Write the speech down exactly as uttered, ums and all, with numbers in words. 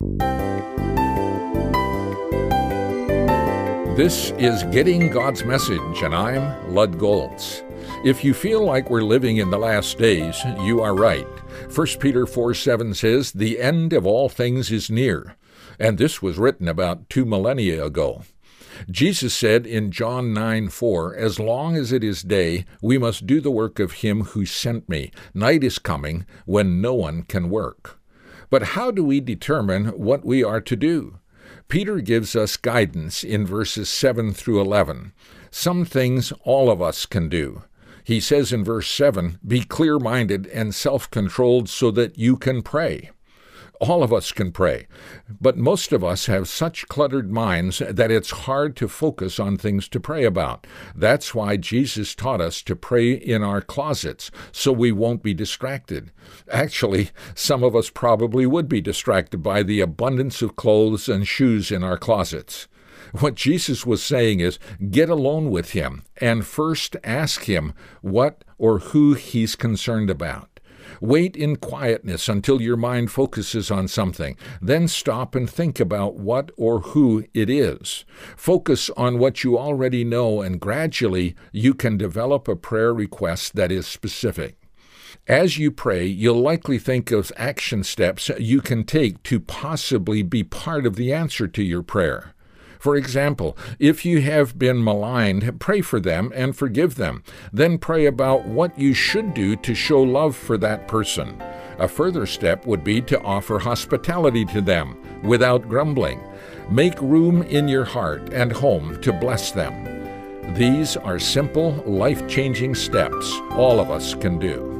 This is Getting God's Message, and I'm Lud Goltz. If you feel like we're living in the last days, you are right. First Peter four seven says, "The end of all things is near," and this was written about two millennia ago. Jesus said in John nine four, "As long as it is day, we must do the work of him who sent me. Night is coming when no one can work." But how do we determine what we are to do? Peter gives us guidance in verses seven through eleven. Some things all of us can do. He says in verse seven, "Be clear-minded and self-controlled so that you can pray." All of us can pray, but most of us have such cluttered minds that it's hard to focus on things to pray about. That's why Jesus taught us to pray in our closets, so we won't be distracted. Actually, some of us probably would be distracted by the abundance of clothes and shoes in our closets. What Jesus was saying is, get alone with him and first ask him what or who he's concerned about. Wait in quietness until your mind focuses on something. Then stop and think about what or who it is. Focus on what you already know, and gradually you can develop a prayer request that is specific. As you pray, you'll likely think of action steps you can take to possibly be part of the answer to your prayer. For example, if you have been maligned, pray for them and forgive them. Then pray about what you should do to show love for that person. A further step would be to offer hospitality to them without grumbling. Make room in your heart and home to bless them. These are simple, life-changing steps all of us can do.